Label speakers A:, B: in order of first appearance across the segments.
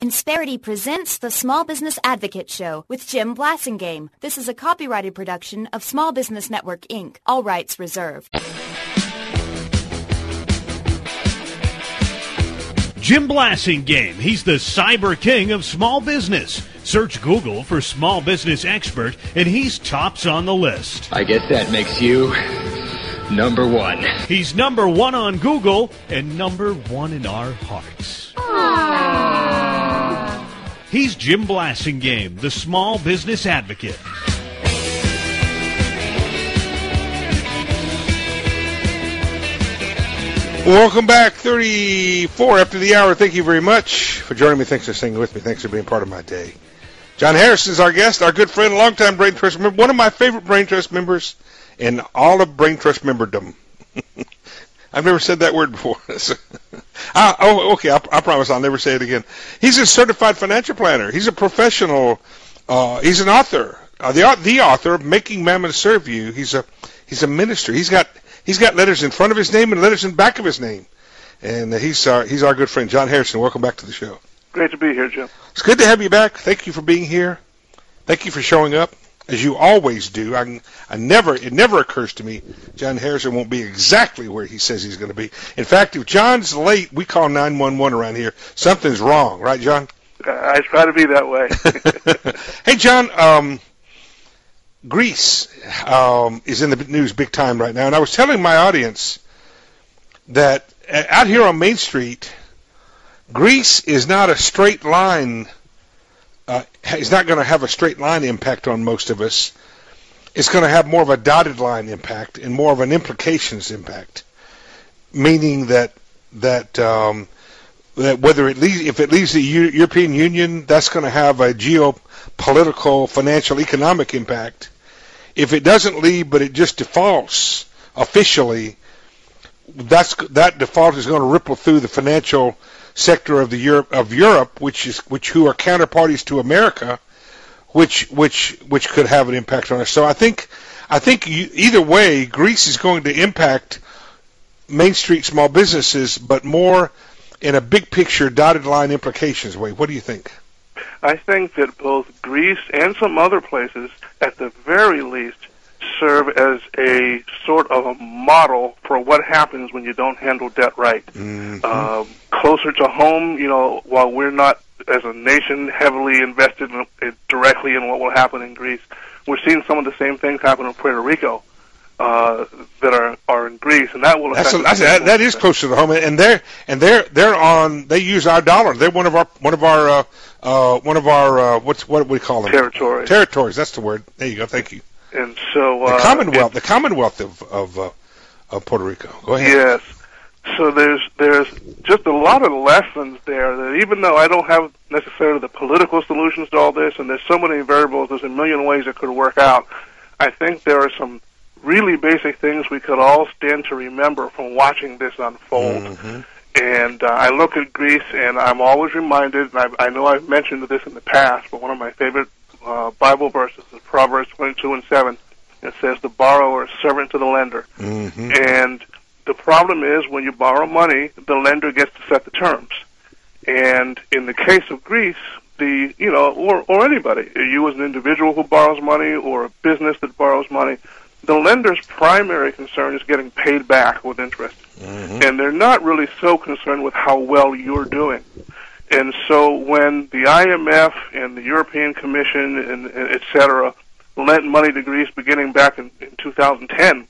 A: Insperity presents the Small Business Advocate Show with Jim Blasingame. This is a copyrighted production of Small Business Network, Inc. All rights reserved.
B: Jim Blasingame. He's the cyber king of small business. Search Google for small business expert, and he's tops on the list.
C: I guess that makes you number one.
B: He's number one on Google and number one in our hearts.
A: Aww.
B: He's Jim Blasingame, the small business advocate.
D: Welcome back, 34 after the hour. Thank you very much for joining me. Thanks for staying with me. Thanks for being part of my day. John Harrison is our guest, our good friend, longtime Brain Trust member, one of my favorite Brain Trust members in all of Brain Trust memberdom. I've never said that word before. Okay, I promise I'll never say it again. He's a certified financial planner. He's a professional. He's an author, the author of Making Mammon Serve You. He's a minister. He's got letters in front of his name and letters in back of his name. And he's our good friend, John Harrison. Welcome back to the show.
E: Great to be here, Jim.
D: It's good to have you back. Thank you for being here. Thank you for showing up, as you always do. It never occurs to me John Harrison won't be exactly where he says he's going to be. In fact, if John's late, we call 911 around here. Something's wrong, right, John?
E: I try to be that way.
D: Hey, John, Greece is in the news big time right now, and I was telling my audience that out here on Main Street, Greece is not a straight line. It's not going to have a straight line impact on most of us. It's going to have more of a dotted line impact and more of an implications impact, meaning that whether if it leaves the European Union, that's going to have a geopolitical, financial, economic impact. If it doesn't leave, but it just defaults officially, that default is going to ripple through the financial sector of Europe, who are counterparties to America, which could have an impact on us. So I think either way, Greece is going to impact Main Street small businesses, but more in a big picture, dotted line implications way. What do you think?
E: I think that both Greece and some other places, at the very least, serve as a sort of a model for what happens when you don't handle debt right. Mm-hmm. Closer to home, while we're not, as a nation, heavily invested directly in what will happen in Greece, we're seeing some of the same things happen in Puerto Rico that are in Greece, and that will affect.
D: That is close to the home, and they're on. They use our dollar. They're one of our what we call them?
E: Territories.
D: Territories. That's the word. There you go. Thank you.
E: And so
D: the Commonwealth of Puerto Rico. Go ahead.
E: Yes. So there's just a lot of lessons there that even though I don't have necessarily the political solutions to all this, and there's so many variables, there's a million ways it could work out, I think there are some really basic things we could all stand to remember from watching this unfold. Mm-hmm. And I look at Greece, and I'm always reminded, and I know I've mentioned this in the past, but one of my favorite Bible verses is Proverbs 22:7. It says, the borrower is servant to the lender. Mm-hmm. And the problem is when you borrow money, the lender gets to set the terms. And in the case of Greece, or anybody, you as an individual who borrows money or a business that borrows money, the lender's primary concern is getting paid back with interest. Mm-hmm. And they're not really so concerned with how well you're doing. And so when the IMF and the European Commission and et cetera lent money to Greece beginning back in 2010,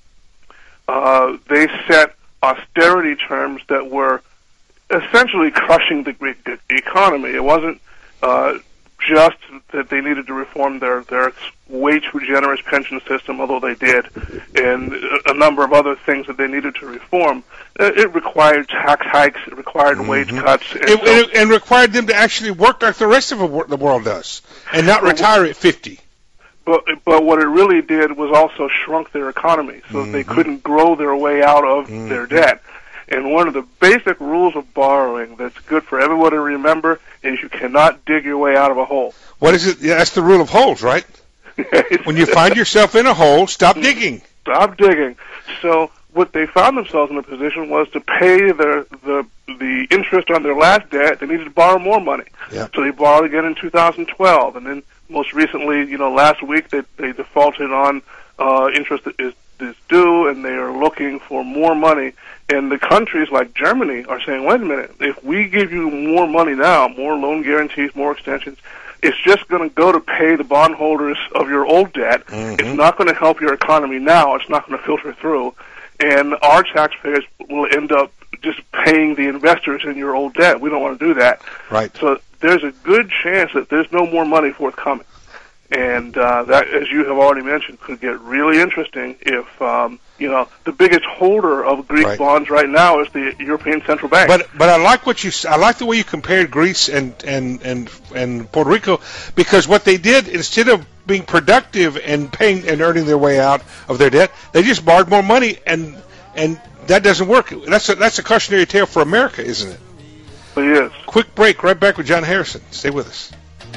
E: they set austerity terms that were essentially crushing the Greek economy. It wasn't just that they needed to reform their way too generous pension system, although they did, and a number of other things that they needed to reform. It required tax hikes, it required wage cuts.
D: And required them to actually work like the rest of the world does, and not retire at 50.
E: But what it really did was also shrunk their economy, so that they couldn't grow their way out of their debt. And one of the basic rules of borrowing that's good for everyone to remember is you cannot dig your way out of a hole.
D: What is it? Yeah, that's the rule of holes, right? When you find yourself in a hole, stop digging.
E: Stop digging. So what they found themselves in a position was to pay the interest on their last debt. They needed to borrow more money.
D: Yeah.
E: So they borrowed again in 2012, and then most recently, last week they defaulted on interest that is due, and they are looking for more money. And the countries like Germany are saying, wait a minute, if we give you more money now, more loan guarantees, more extensions, it's just going to go to pay the bondholders of your old debt.
D: Mm-hmm.
E: It's not going to help your economy now. It's not going to filter through. And our taxpayers will end up just paying the investors in your old debt. We don't want to do that.
D: Right.
E: So there's a good chance that there's no more money forthcoming. And that, as you have already mentioned, could get really interesting if, the biggest holder of Greek bonds right now is the European Central Bank.
D: But I like I like the way you compared Greece and Puerto Rico, because what they did, instead of being productive and paying and earning their way out of their debt, they just borrowed more money, and that doesn't work. That's a cautionary tale for America, isn't it?
E: It is.
D: Quick break. Right back with John Harrison. Stay with us.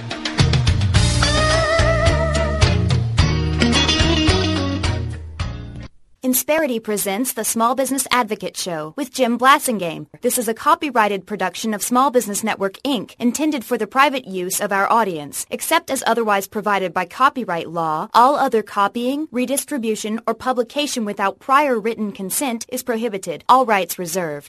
A: Insperity presents the Small Business Advocate Show with Jim Blasingame. This is a copyrighted production of Small Business Network, Inc., intended for the private use of our audience. Except as otherwise provided by copyright law, all other copying, redistribution, or publication without prior written consent is prohibited. All rights reserved.